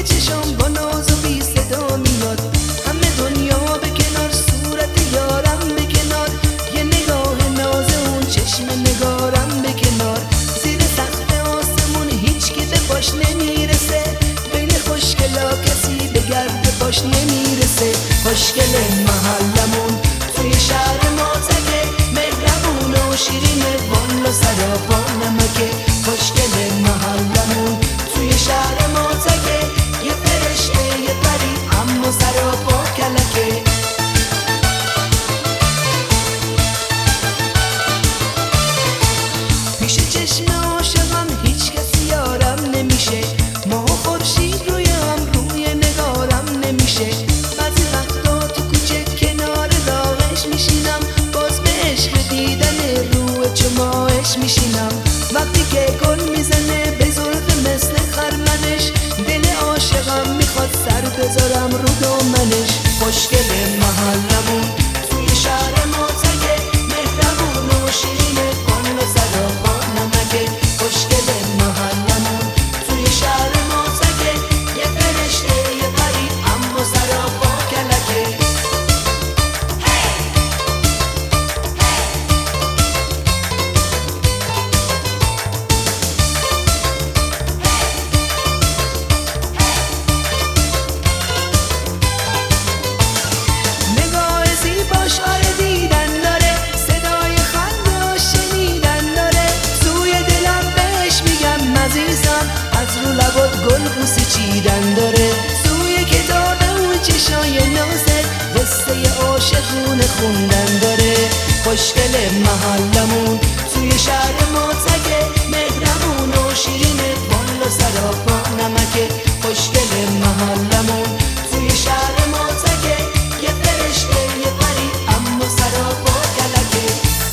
چشام با ناز و بی صدا میاد، همه دنیا به کنار، صورت یارم به کنار، یه نگاه ناز اون چشم نگارم به کنار. زیر سقف آسمون هیچ کی به پاش نمیرسه، بین خوشگلا کسی به گرد پاش نمیرسه. خوشگل محلمون توی شهر ما تکه، مهربون و شیرینه، والا سراپا نمکه. خوشگل محلمون توی شهر ما تکه، یه فرشته یه پری اما سراپا کلکه. پیش چشم عاشقم هیچ کسی یارم نمیشه، ماه و خورشید روی هم روی نگارم نمیشه. بعضی وقتا تو کوچه کنار راهش میشینم، باز به عشق دیدن روی چماهش میشینم. وقتی که گل میزنه به زلف مثل خرمنش، دل عاشقم میخواد سر بذارم رو دامنش. خوشگل محلمون توی شهر ما تکه، مهربون و شیرینه، والا سراپا نمکه. خوشگل محلمون توی شهر ما تکه، یه فرشته یه پری اما سراپا کلکه. نگاه زیباش آره دیدن داره، صدای خنده‌اش شنیدن داره. توی دلم بهش میگم عزیزم، از رو لبات گل بوسه چیدن داره. توی کتاب اون چشای نازت قصه عاشقونه خوندن داره. خوشگل محلمون توی شهر ما تکه، مهربون و شیرینه، والا سراپا نمکه. خوشگل محلمون توی شهر ما تکه، یه فرشته یه پری اما سراپا کلکه.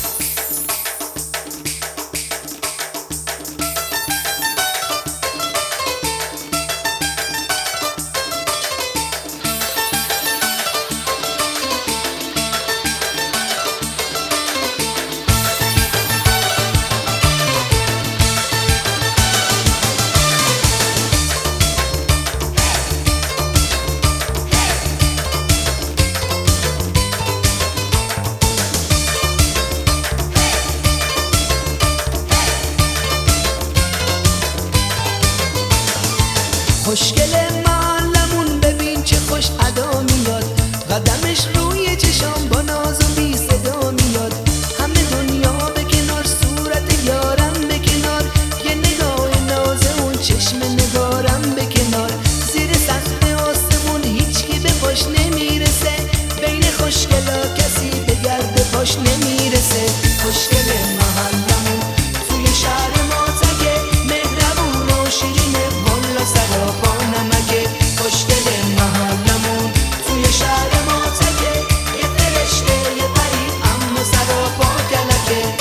خوشگل محلمون ببین چه خوش ادا میاد، قدمش روی چشام با ناز و بی صدا میاد. همه دنیا به کنار، صورت یارم به کنار، یه نگاه ناز اون چشم نگارم به کنار. زیر سقف آسمون هیچ کی به پاش نمیرسه، بین خوشگلا کسی به گرد پاش نمیرسه. خوشگل محلمون توی شهر ما تکه، مهربون و شیرینه، والا سراپا نمکه. خوشگل محلمون توی شهر ما تکه، یه فرشته یه پری اما سراپا کلکه.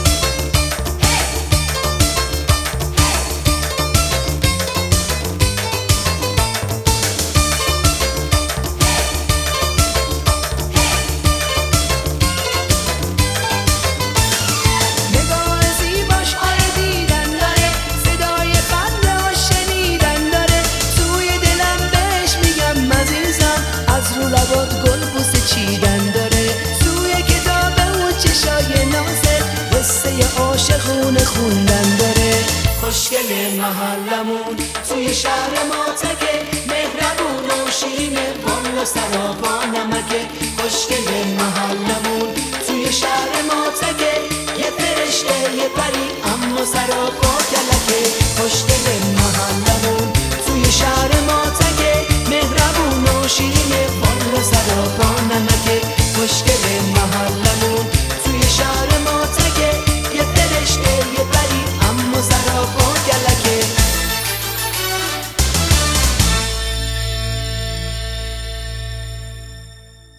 نگاه زیباش آره دیدن داره، صدای خنده‌اش شنیدن داره. توی دلم بهش میگم عزیزم، از رو لبات گل بوسه چیدن داره. توی کتاب اون چشای نازت قصه عاشقونه خوندن داره. خوشگل محلمون توی شهر ما تکه، مهربون و شیرینه، والا سراپا نمکه. خوشگل محلمون توی شهر ما تکه، یه فرشته یه پری اما سراپا